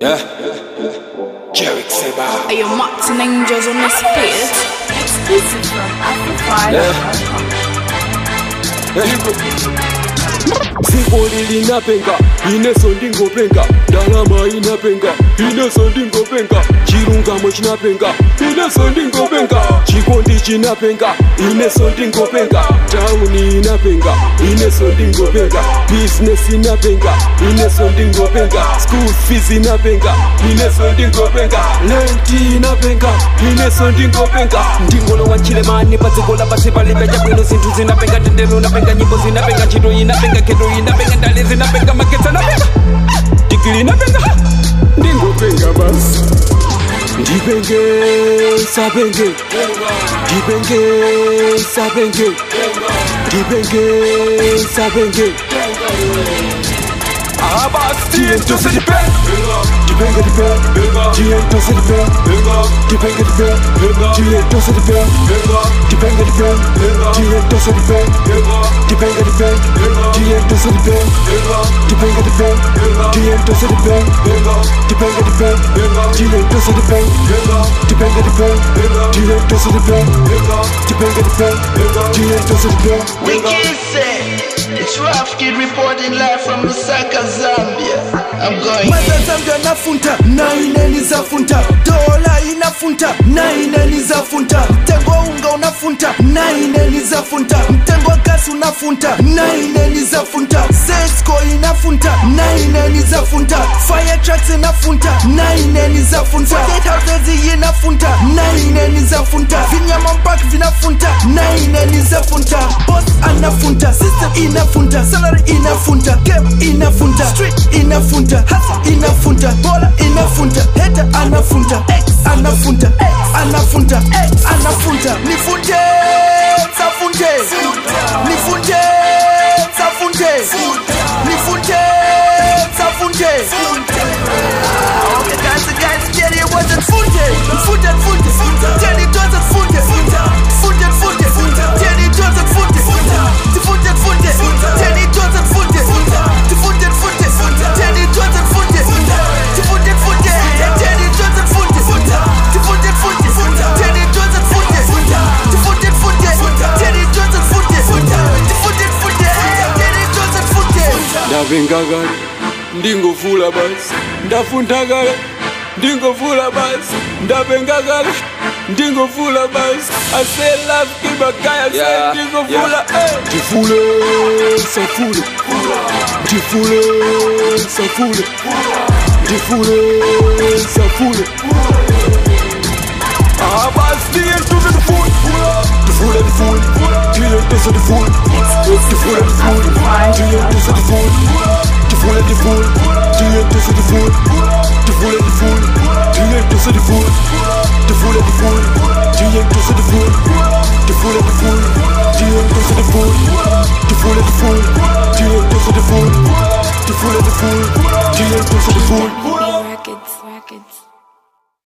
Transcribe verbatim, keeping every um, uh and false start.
Yeah. Jerick Seba. Are you Martin Angels on this page? Exclusive from Amplify. Sipoli linapenga, ineso ndingopenga. Dalama inapenga, ineso ndingopenga. Chirunga mochinapenga, ineso ndingopenga. Chikondi chinapenga, ineso ndingopenga. Town inapenga, ineso ndingopenga. Business inapenga, ineso ndingopenga. School fees inapenga, ineso ndingopenga. Lenti inapenga, ineso ndingopenga. Ndingolo wachile mani patikola pasi pali beja kwino zintu zinapenga. Tendelo napenga, nyimbo zinapenga, chito inapenga, kedo inapenga, ndale zinapenga, maketa napenga. Tikili inapenga, ndingopenga basi. Ndipenge, sapenge. Ndipenge, sapenge. Ndipenge, sapenge. Abasti ento se dipe. Dipenge dipe. Diento se dipe. Dipenge dipe. Diento se dipe. Dipenge dipe. Diento se dipe. Dipenge dipe. Diento se dipe. Dipenge dipe. Diento se dipe. Dipenge dipe. Diento se dipe. Dipenge dipe. Diento se dipe. Dipenge dipe. Diento se dipe. Wicked say it's Rough Kid reporting live from Lusaka, Zambia. I'm going Maza Zambia nafunta, na ineniza funta. Dola inafunta, na ineniza funta. Mtengo unga unafunta, na ineniza funta. Mtengo kasi unafunta, na ineniza funta. Sesco inafunta, na ineniza funta. Fire trucks inafunta, na ineniza funta. forty-eight houses inafunta, na ineniza funta. Vinyama mpaka vinafunta, na ineniza funta. Boss anafunta, system inafunta. Salary inafunta, cap inafunta. Street inafunta, hustle inafunta. Bola inafunta, hater anafunta. X anafunta, X anafunta, X anafunta. Nifunte, safunte. Nifunte, safunte. Nifunte, safunte. Okay guys, the guys get it, what's it? Funte, funte, funte. Tell it does it, funte. Funte, funte, funte. Tell it does it, funte. Funte, funte. Tell it does it, funte. Funte, funte. Tell it does it, funte. Funte, funte. Tell it does it, funte. Funte, funte. Tell it does it, funte. Funte, funte. Tell it does it, funte. Funte, funte. Tell it does it, funte. Ndavenga gale, ndingofula basi. Ndafunta gale, ndingofula basi. Ndavenga gale, ndingofula basi. I say love kibakaya, I say ndingofula. Ndifule, safule. Ndifule, safule. Ndifule, safule. Abasti ento se difule. Difule, difule. Diento se difule. Difule, difule.